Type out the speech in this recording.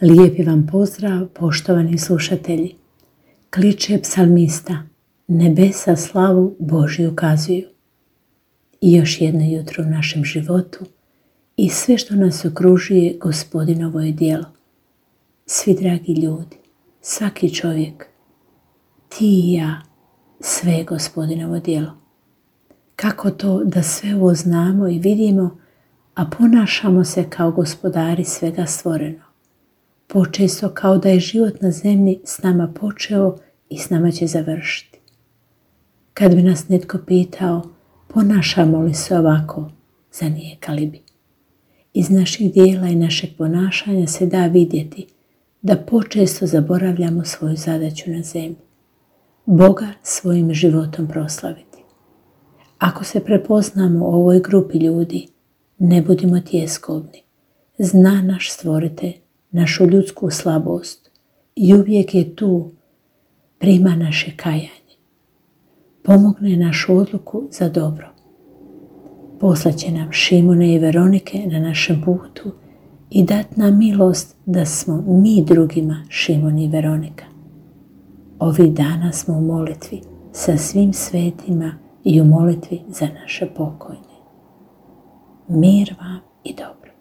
Lijepi vam pozdrav, poštovani slušatelji. Kliče psalmista, nebesa slavu Božju ukazuju. I još jedno jutro u našem životu i sve što nas okružuje Gospodinovo je djelo. Svi dragi ljudi, svaki čovjek, ti i ja, sve je Gospodinovo djelo. Kako to da sve ovo znamo i vidimo, a ponašamo se kao gospodari svega stvoreno? Počesto kao da je život na zemlji s nama počeo i s nama će završiti. Kad bi nas netko pitao, ponašamo li se ovako, zanijekali bi. Iz naših dijela i našeg ponašanja se da vidjeti da počesto zaboravljamo svoju zadaću na zemlji. Boga svojim životom proslaviti. Ako se prepoznamo u ovoj grupi ljudi, ne budimo tjeskobni. Zna naš stvoritelj našu ljudsku slabost i uvijek je tu, prima naše kajanje. Pomogne našu odluku za dobro. Poslaće nam Šimune i Veronike na našem putu i dat nam milost da smo mi drugima Šimun i Veronika. Ovih dana smo u molitvi sa svim svetima i u molitvi za naše pokojne. Mir vam i dobro.